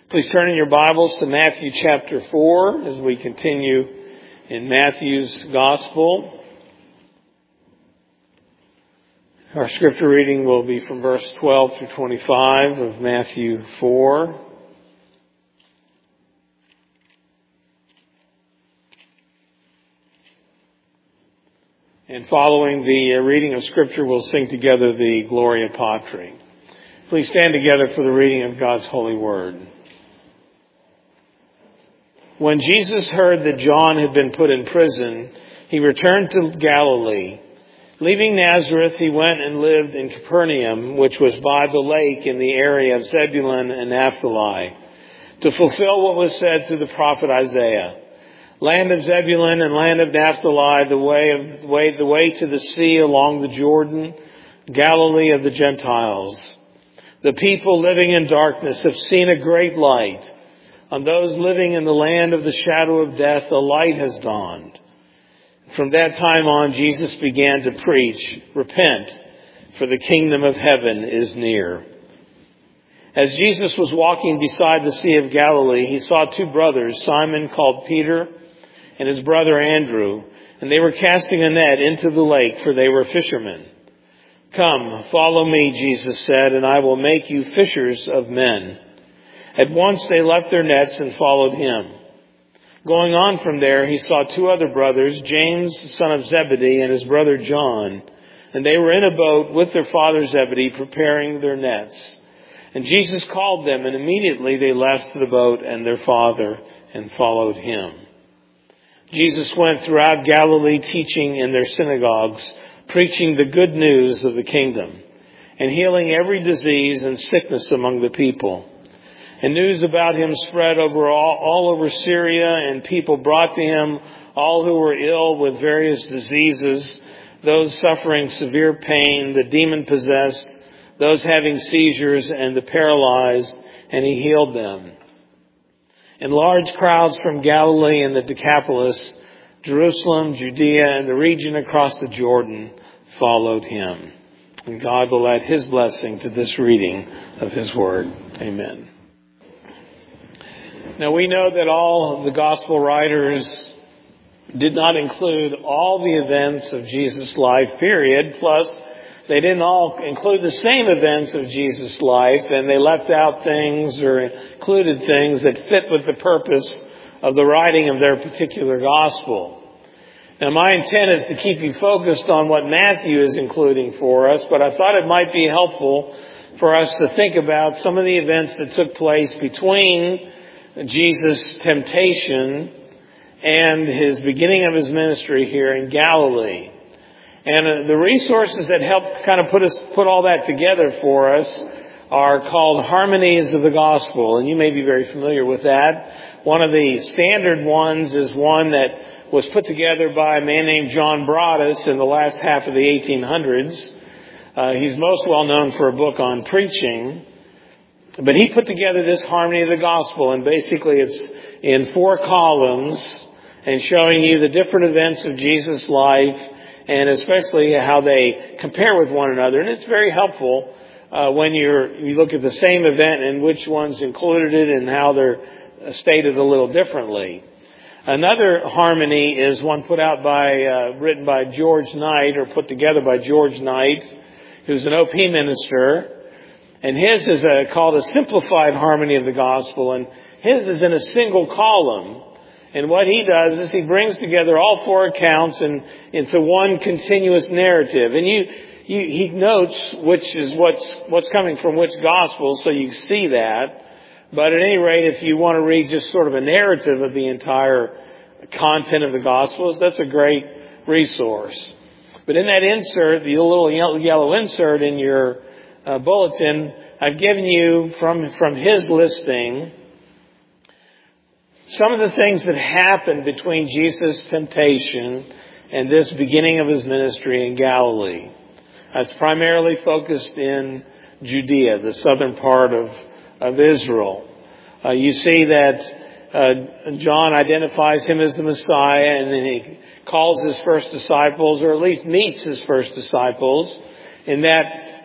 Please turn in your Bibles to Matthew chapter 4 as we continue in Matthew's Gospel. Our scripture reading will be from verse 12 through 25 of Matthew 4. And following the reading of scripture, we'll sing together the Gloria Patri. Please stand together for the reading of God's holy word. When Jesus heard that John had been put in prison, he returned to Galilee. Leaving Nazareth, he went and lived in Capernaum, which was by the lake in the area of Zebulun and Naphtali, to fulfill what was said through the prophet Isaiah. Land of Zebulun and land of Naphtali, the way to the sea along the Jordan, Galilee of the Gentiles. The people living in darkness have seen a great light. On those living in the land of the shadow of death, a light has dawned. From that time on, Jesus began to preach, "Repent, for the kingdom of heaven is near." As Jesus was walking beside the Sea of Galilee, he saw two brothers, Simon called Peter and his brother Andrew, and they were casting a net into the lake, for they were fishermen. "Come, follow me," Jesus said, "and I will make you fishers of men." At once they left their nets and followed him. Going on from there, he saw two other brothers, James, son of Zebedee, and his brother John. And they were in a boat with their father Zebedee, preparing their nets. And Jesus called them, and immediately they left the boat and their father and followed him. Jesus went throughout Galilee, teaching in their synagogues, preaching the good news of the kingdom, and healing every disease and sickness among the people. And news about him spread all over Syria, and people brought to him all who were ill with various diseases, those suffering severe pain, the demon-possessed, those having seizures, and the paralyzed, and he healed them. And large crowds from Galilee and the Decapolis, Jerusalem, Judea, and the region across the Jordan followed him. And God will add his blessing to this reading of his word. Amen. Now we know that all of the gospel writers did not include all the events of Jesus' life, period. Plus, they didn't all include the same events of Jesus' life, and they left out things or included things that fit with the purpose of the writing of their particular gospel. Now my intent is to keep you focused on what Matthew is including for us, but I thought it might be helpful for us to think about some of the events that took place between Jesus' temptation and his beginning of his ministry here in Galilee. And the resources that help kind of put all that together for us are called Harmonies of the Gospel. And you may be very familiar with that. One of the standard ones is one that was put together by a man named John Broadus in the last half of the 1800s. He's most well known for a book on preaching. But he put together this Harmony of the Gospel, and basically it's in 4 columns and showing you the different events of Jesus' life and especially how they compare with one another. And it's very helpful when you look at the same event and which ones included it and how they're stated a little differently. Another harmony is one put out written by George Knight, or put together by George Knight, who's an OP minister. And his is called a Simplified Harmony of the Gospel, and his is in a single column. And what he does is he brings together all 4 accounts into one continuous narrative. And he notes which is what's coming from which gospel, so you see that. But at any rate, if you want to read just sort of a narrative of the entire content of the Gospels, that's a great resource. But in that insert, the little yellow insert in your bulletin, I've given you from his listing some of the things that happened between Jesus' temptation and this beginning of his ministry in Galilee. It's primarily focused in Judea, the southern part of Israel. You see that John identifies him as the Messiah, and then he calls his first disciples, or at least meets his first disciples, in that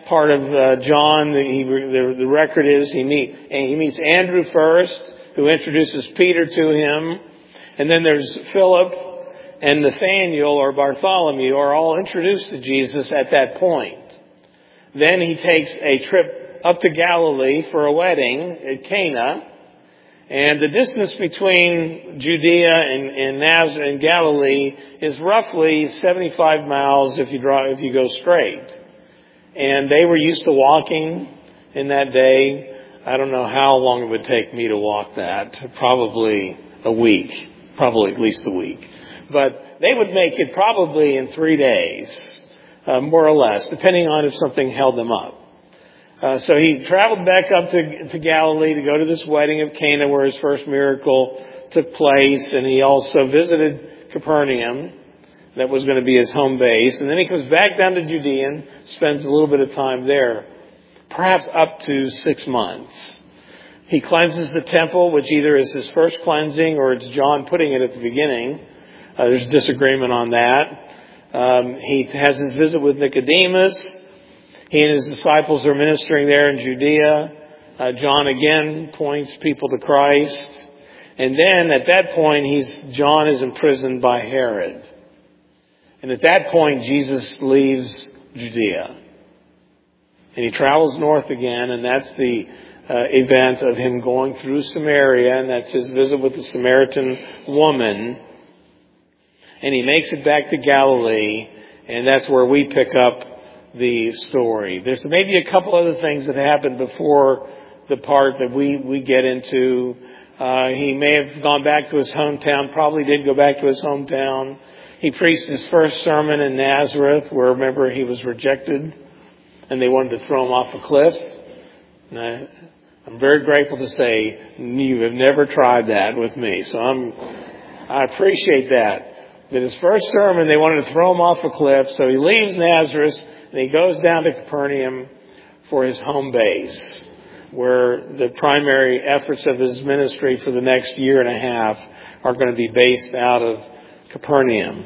part of John, the record is he meets Andrew first, who introduces Peter to him. And then there's Philip and Nathaniel or Bartholomew are all introduced to Jesus at that point. Then he takes a trip up to Galilee for a wedding at Cana. And the distance between Judea and Nazareth and Galilee is roughly 75 miles if you go straight. And they were used to walking in that day. I don't know how long it would take me to walk that. Probably a week. Probably at least a week. But they would make it probably in 3 days, more or less, depending on if something held them up. So he traveled back up to Galilee to go to this wedding of Cana where his first miracle took place. And he also visited Capernaum. That was going to be his home base. And then he comes back down to Judea and spends a little bit of time there, perhaps up to 6 months. He cleanses the temple, which either is his first cleansing or it's John putting it at the beginning. There's disagreement on that. He has his visit with Nicodemus. He and his disciples are ministering there in Judea. John again points people to Christ. And then at that point, John is imprisoned by Herod. And at that point, Jesus leaves Judea. And he travels north again, and that's the event of him going through Samaria, and that's his visit with the Samaritan woman. And he makes it back to Galilee, and that's where we pick up the story. There's maybe a couple other things that happened before the part that we get into. He may have gone back to his hometown, probably did go back to his hometown. He preached his first sermon in Nazareth, where, remember, he was rejected, and they wanted to throw him off a cliff. And I'm very grateful to say you have never tried that with me, so I appreciate that. But his first sermon, they wanted to throw him off a cliff, so he leaves Nazareth, and he goes down to Capernaum for his home base, where the primary efforts of his ministry for the next year and a half are going to be based out of Capernaum.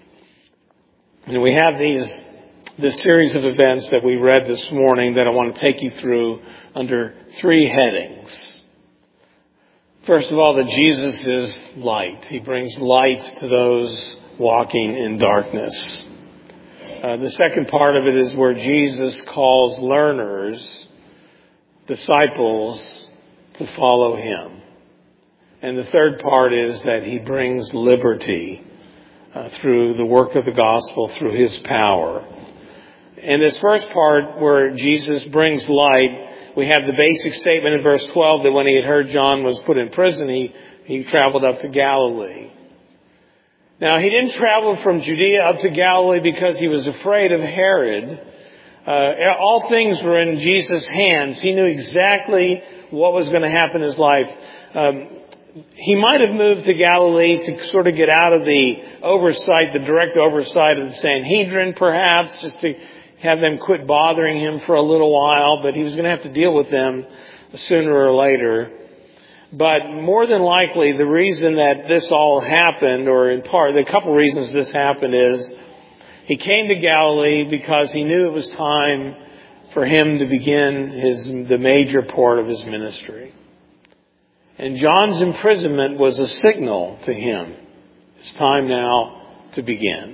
And we have this series of events that we read this morning that I want to take you through under 3 headings. First of all, that Jesus is light. He brings light to those walking in darkness. The second part of it is where Jesus calls learners, disciples, to follow him. And the third part is that he brings liberty through the work of the gospel, through his power. In this first part where Jesus brings light, we have the basic statement in verse 12 that when he had heard John was put in prison, he traveled up to Galilee. Now, he didn't travel from Judea up to Galilee because he was afraid of Herod. All things were in Jesus' hands. He knew exactly what was going to happen in his life. He might have moved to Galilee to sort of get out of the oversight, the direct oversight of the Sanhedrin, perhaps, just to have them quit bothering him for a little while, but he was going to have to deal with them sooner or later. But more than likely, the reason that this all happened, or in part, the couple reasons this happened is he came to Galilee because he knew it was time for him to begin the major part of his ministry. And John's imprisonment was a signal to him. It's time now to begin.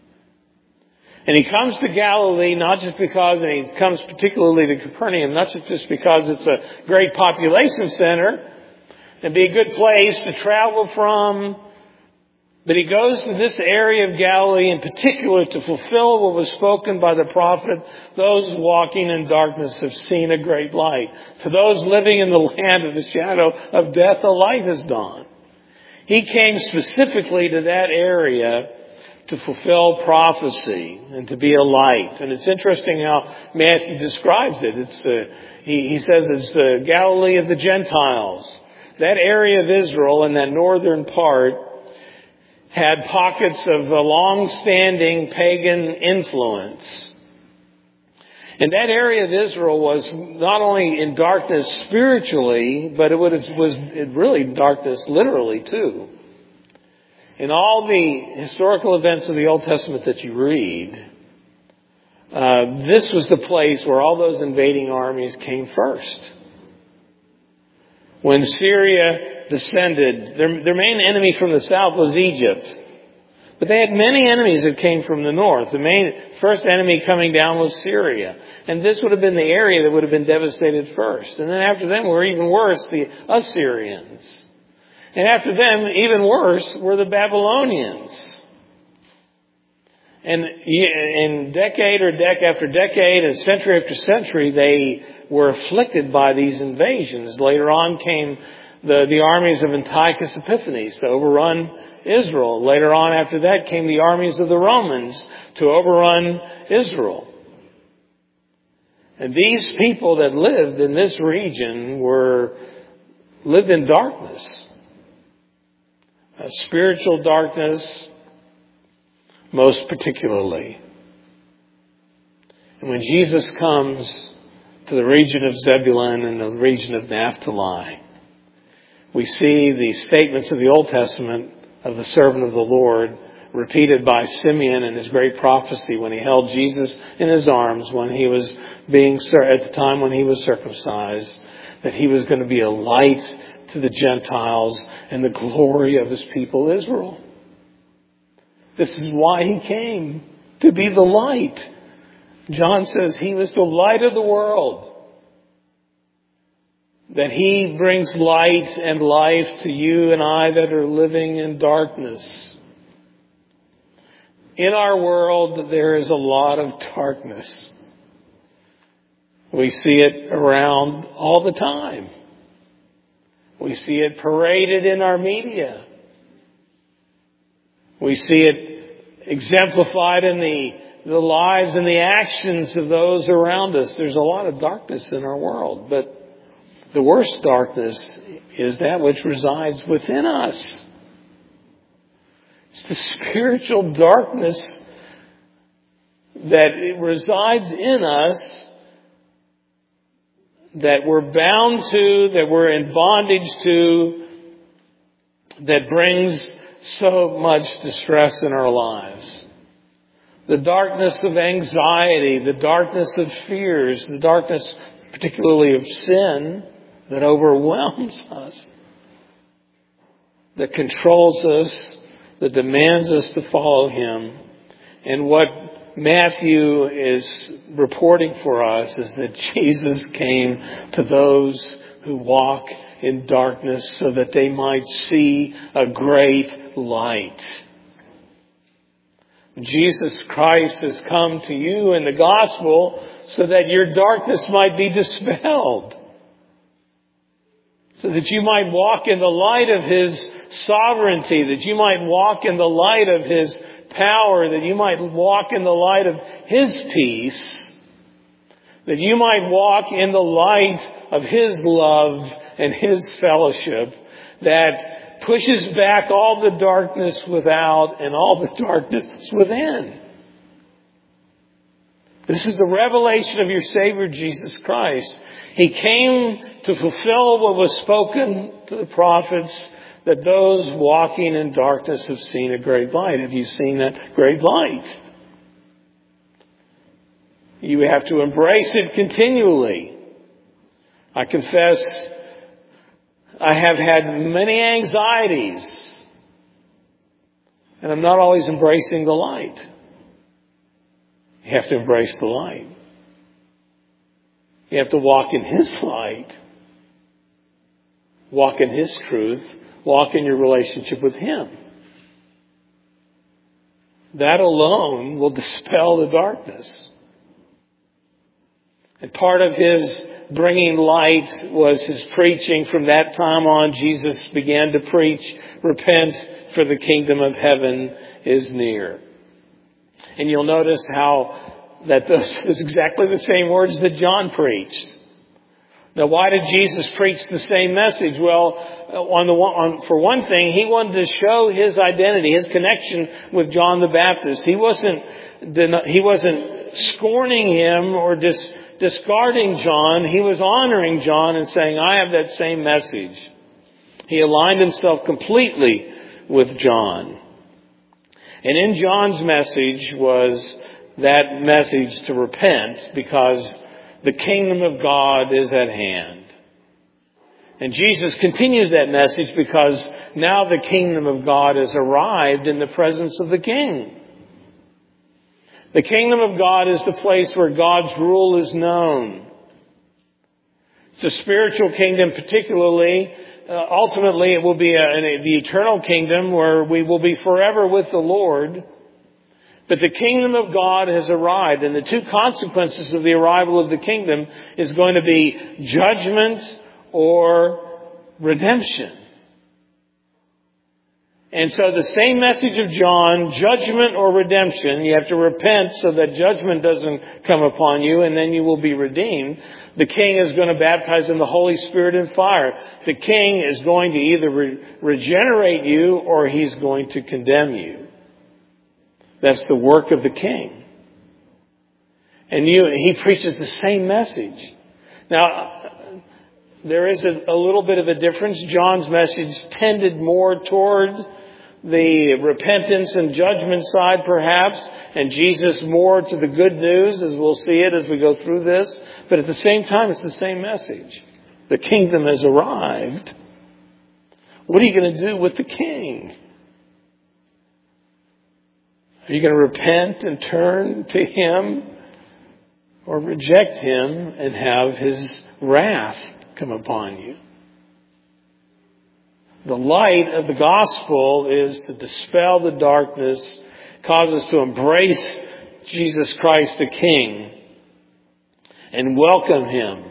And he comes to Galilee not just because, and he comes particularly to Capernaum, not just because it's a great population center, it'd be a good place to travel from, but he goes to this area of Galilee in particular to fulfill what was spoken by the prophet. Those walking in darkness have seen a great light. To those living in the land of the shadow of death, a light has dawned. He came specifically to that area to fulfill prophecy and to be a light. And it's interesting how Matthew describes it. He says it's the Galilee of the Gentiles. That area of Israel in that northern part had pockets of a long-standing pagan influence. And that area of Israel was not only in darkness spiritually, but it was really darkness literally too. In all the historical events of the Old Testament that you read, This was the place where all those invading armies came first. When Syria descended, their main enemy from the south was Egypt. But they had many enemies that came from the north. The first enemy coming down was Syria. And this would have been the area that would have been devastated first. And then after them were even worse, the Assyrians. And after them, even worse, were the Babylonians. And in decade after decade and century after century, they were afflicted by these invasions. Later on came the armies of Antiochus Epiphanes to overrun Israel. Later on after that came the armies of the Romans to overrun Israel. And these people that lived in this region lived in darkness. Spiritual darkness, most particularly. And when Jesus comes to the region of Zebulun and the region of Naphtali, we see the statements of the Old Testament of the servant of the Lord repeated by Simeon in his great prophecy when he held Jesus in his arms when he was at the time when he was circumcised, that he was going to be a light to the Gentiles and the glory of his people Israel. This is why he came, to be the light. John says he was the light of the world. That he brings light and life to you and I that are living in darkness. In our world, there is a lot of darkness. We see it around all the time. We see it paraded in our media. We see it exemplified in the lives and the actions of those around us. There's a lot of darkness in our world, but the worst darkness is that which resides within us. It's the spiritual darkness that resides in us, that we're bound to, that we're in bondage to, that brings so much distress in our lives. The darkness of anxiety, the darkness of fears, the darkness particularly of sin that overwhelms us, that controls us, that demands us to follow Him. And what Matthew is reporting for us is that Jesus came to those who walk in darkness so that they might see a great light. Jesus Christ has come to you in the gospel so that your darkness might be dispelled. So that you might walk in the light of His sovereignty, that you might walk in the light of His power, that you might walk in the light of His peace, that you might walk in the light of His love and His fellowship that pushes back all the darkness without and all the darkness within. This is the revelation of your Savior, Jesus Christ. He came to fulfill what was spoken to the prophets, that those walking in darkness have seen a great light. Have you seen that great light? You have to embrace it continually. I confess, I have had many anxieties, and I'm not always embracing the light. You have to embrace the light. You have to walk in His light. Walk in His truth. Walk in your relationship with Him. That alone will dispel the darkness. And part of His bringing light was His preaching. From that time on, Jesus began to preach, repent, for the kingdom of heaven is near. And you'll notice how that those is exactly the same words that John preached. Now, why did Jesus preach the same message? Well, for one thing, He wanted to show His identity, His connection with John the Baptist. He wasn't scorning him or discarding John. He was honoring John and saying, I have that same message. He aligned Himself completely with John. And in John's message was that message to repent because the kingdom of God is at hand. And Jesus continues that message because now the kingdom of God has arrived in the presence of the King. The kingdom of God is the place where God's rule is known. It's a spiritual kingdom particularly. Ultimately, it will be the eternal kingdom where we will be forever with the Lord. But the kingdom of God has arrived, and the two consequences of the arrival of the kingdom is going to be judgment or redemption. And so the same message of John, judgment or redemption, you have to repent so that judgment doesn't come upon you and then you will be redeemed. The King is going to baptize in the Holy Spirit and fire. The King is going to either regenerate you or he's going to condemn you. That's the work of the King. And he preaches the same message. Now, there is a little bit of a difference. John's message tended more toward the repentance and judgment side, perhaps, and Jesus more to the good news, as we'll see it as we go through this. But at the same time, it's the same message. The kingdom has arrived. What are you going to do with the King? Are you going to repent and turn to Him, or reject Him and have His wrath come upon you? The light of the gospel is to dispel the darkness, cause us to embrace Jesus Christ the King and welcome Him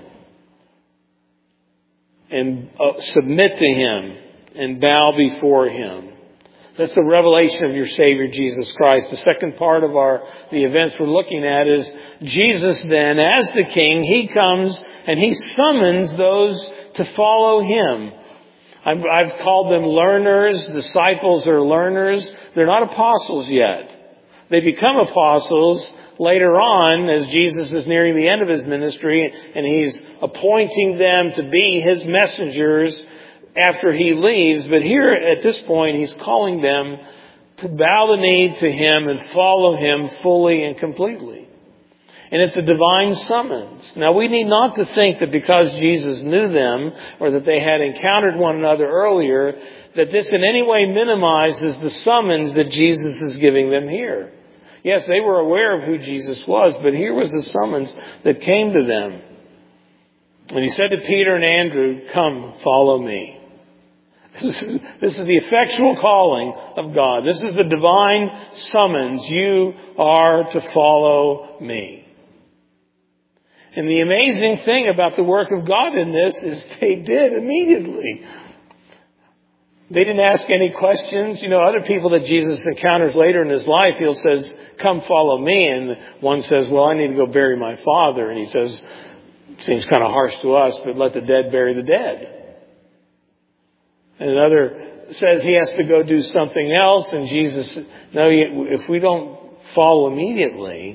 and submit to Him and bow before Him. That's the revelation of your Savior, Jesus Christ. The second part of the events we're looking at is Jesus then, as the King, He comes and He summons those to follow Him. I've called them learners. Disciples are learners. They're not apostles yet. They become apostles later on as Jesus is nearing the end of His ministry and He's appointing them to be His messengers after He leaves. But here at this point, He's calling them to bow the knee to Him and follow Him fully and completely. And it's a divine summons. Now, we need not to think that because Jesus knew them or that they had encountered one another earlier, that this in any way minimizes the summons that Jesus is giving them here. Yes, they were aware of who Jesus was, but here was the summons that came to them. And He said to Peter and Andrew, "Come, follow me." This is the effectual calling of God. This is the divine summons. You are to follow me. And the amazing thing about the work of God in this is they did immediately. They didn't ask any questions. Other people that Jesus encounters later in His life, He says, "Come follow me." And one says, "Well, I need to go bury my father." And He says, seems kind of harsh to us, but let the dead bury the dead. And another says he has to go do something else. And Jesus, no, if we don't follow immediately,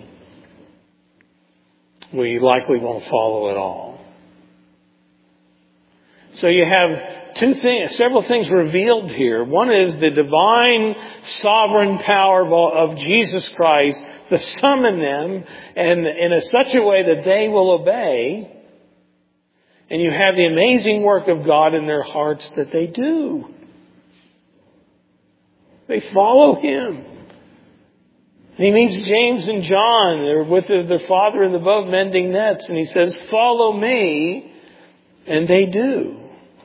we likely won't follow at all. So you have several things revealed here. One is the divine sovereign power of Jesus Christ to summon them and in such a way that they will obey. And you have the amazing work of God in their hearts that they do. They follow Him. And He meets James and John. They're with their father in the boat mending nets. And He says, "Follow me." And they do.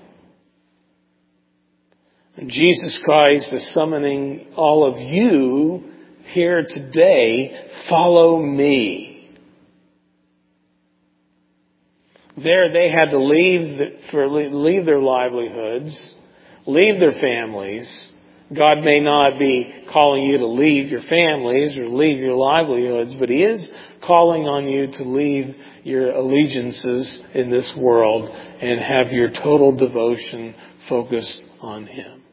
And Jesus Christ is summoning all of you here today. Follow me. There they had to leave their livelihoods, leave their families. God may not be calling you to leave your families or leave your livelihoods, but He is calling on you to leave your allegiances in this world and have your total devotion focused on Him.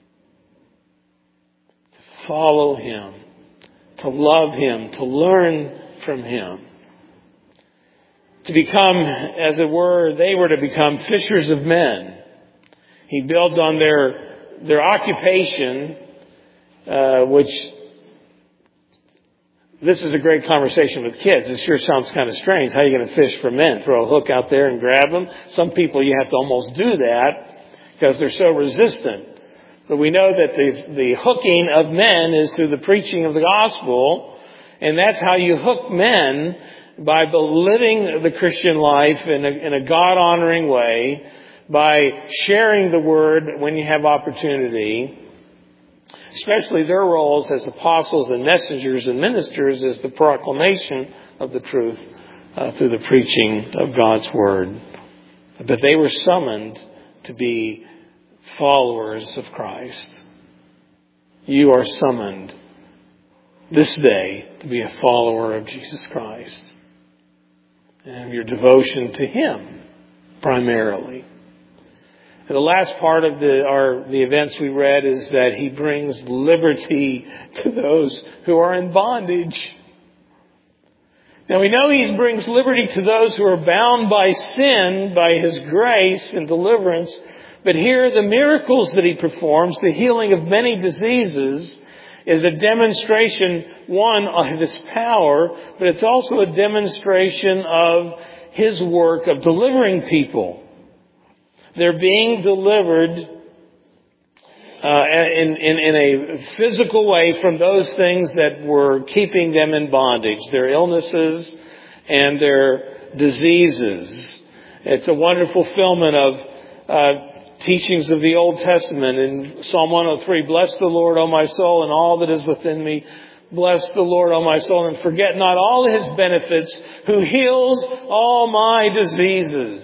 To follow Him, to love Him, to learn from Him. To become, as it were, they were to become fishers of men. He builds on their occupation, which This is a great conversation with kids. It sure sounds kind of strange. How are you going to fish for men? Throw a hook out there and grab them? Some people you have to almost do that because they're so resistant. But we know that the hooking of men is through the preaching of the gospel. And that's how you hook men, by living the Christian life in a God-honoring way, by sharing the word when you have opportunity. Especially their roles as apostles and messengers and ministers is the proclamation of the truth through the preaching of God's word. But they were summoned to be followers of Christ. You are summoned this day to be a follower of Jesus Christ. And your devotion to Him primarily. And the last part of the events we read is that He brings liberty to those who are in bondage. Now we know He brings liberty to those who are bound by sin, by His grace and deliverance. But here the miracles that He performs, the healing of many diseases, is a demonstration, one, of His power, but it's also a demonstration of His work of delivering people. They're being delivered in a physical way from those things that were keeping them in bondage, their illnesses and their diseases. It's a wonderful fulfillment of teachings of the Old Testament in Psalm 103. Bless the Lord, O my soul, and all that is within me. Bless the Lord, O my soul, and forget not all His benefits, who heals all my diseases.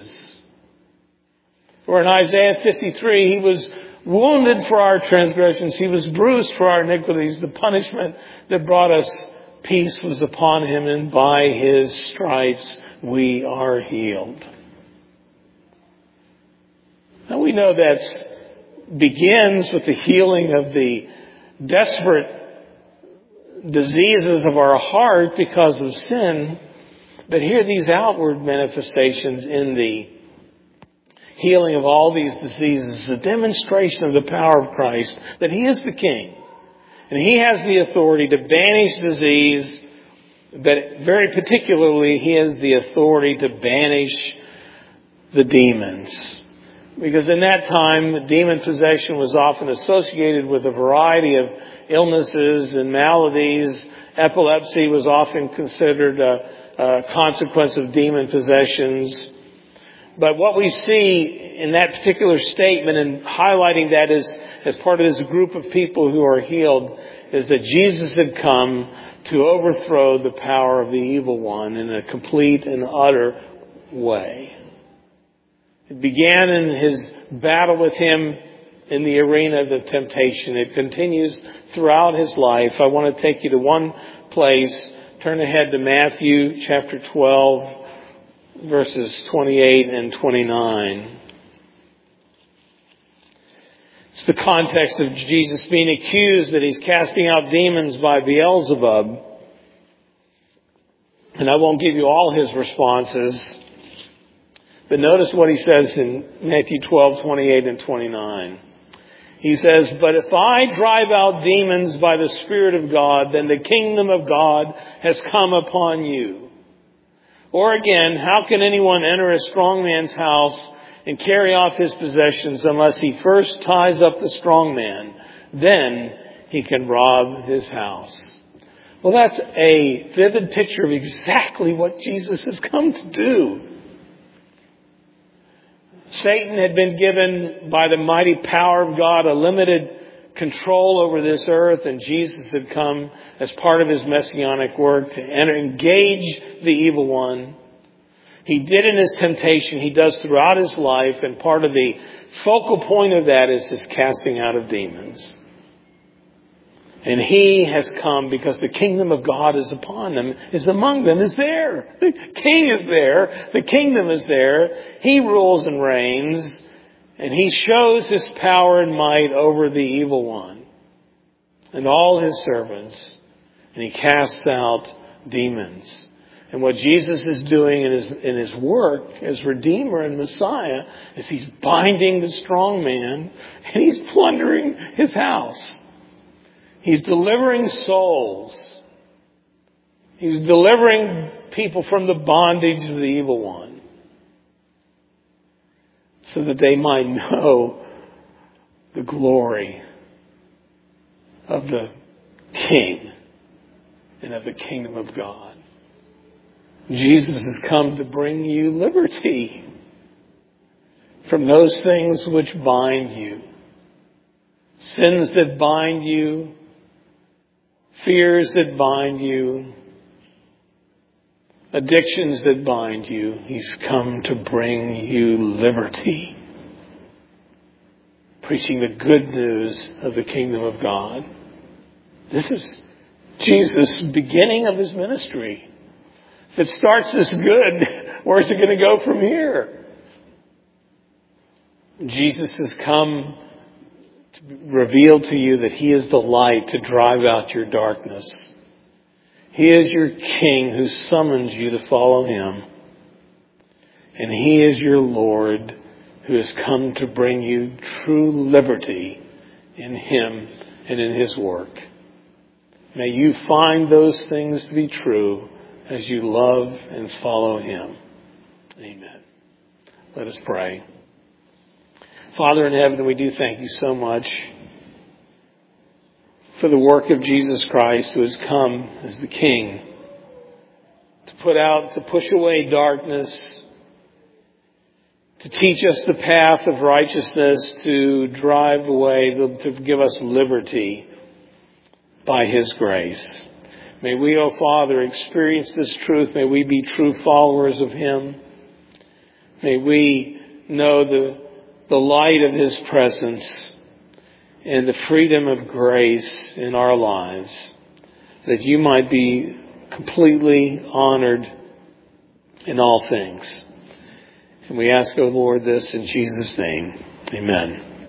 Or in Isaiah 53, He was wounded for our transgressions. He was bruised for our iniquities. The punishment that brought us peace was upon Him, and by His stripes we are healed. Now we know that begins with the healing of the desperate diseases of our heart because of sin. But here these outward manifestations in the healing of all these diseases is a demonstration of the power of Christ, that He is the King. And He has the authority to banish disease, but very particularly He has the authority to banish the demons. Because in that time, demon possession was often associated with a variety of illnesses and maladies. Epilepsy was often considered a consequence of demon possessions. But what we see in that particular statement, and highlighting that as part of this group of people who are healed, is that Jesus had come to overthrow the power of the evil one in a complete and utter way. It began in His battle with him in the arena of the temptation. It continues throughout His life. I want to take you to one place. Turn ahead to Matthew chapter 12, verses 28 and 29. It's the context of Jesus being accused that He's casting out demons by Beelzebub. And I won't give you all His responses. But notice what He says in Matthew 12, 28 and 29. He says, "But if I drive out demons by the Spirit of God, then the kingdom of God has come upon you. Or again, how can anyone enter a strong man's house and carry off his possessions unless he first ties up the strong man? Then he can rob his house." Well, that's a vivid picture of exactly what Jesus has come to do. Satan had been given by the mighty power of God a limited control over this earth, and Jesus had come as part of His messianic work to engage the evil one. He did in His temptation, He does throughout His life, and part of the focal point of that is His casting out of demons. And He has come because the kingdom of God is upon them, is among them, is there. The King is there. The kingdom is there. He rules and reigns. And He shows His power and might over the evil one and all His servants. And He casts out demons. And what Jesus is doing in His work as Redeemer and Messiah is He's binding the strong man and He's plundering his house. He's delivering souls. He's delivering people from the bondage of the evil one, so that they might know the glory of the King and of the kingdom of God. Jesus has come to bring you liberty from those things which bind you. Sins that bind you, fears that bind you, addictions that bind you. He's come to bring you liberty. Preaching the good news of the kingdom of God. This is Jesus' beginning of his ministry. If it starts this good, where's it going to go from here? Jesus has come to reveal to you that he is the light to drive out your darkness. He is your King who summons you to follow him. And he is your Lord who has come to bring you true liberty in him and in his work. May you find those things to be true as you love and follow him. Amen. Let us pray. Father in heaven, we do thank you so much for the work of Jesus Christ, who has come as the King to push away darkness, to teach us the path of righteousness, to drive away, to give us liberty by his grace. May we, O Father, experience this truth. May we be true followers of him. May we know the light of his presence and the freedom of grace in our lives, that you might be completely honored in all things. And we ask, O Lord, this in Jesus' name. Amen.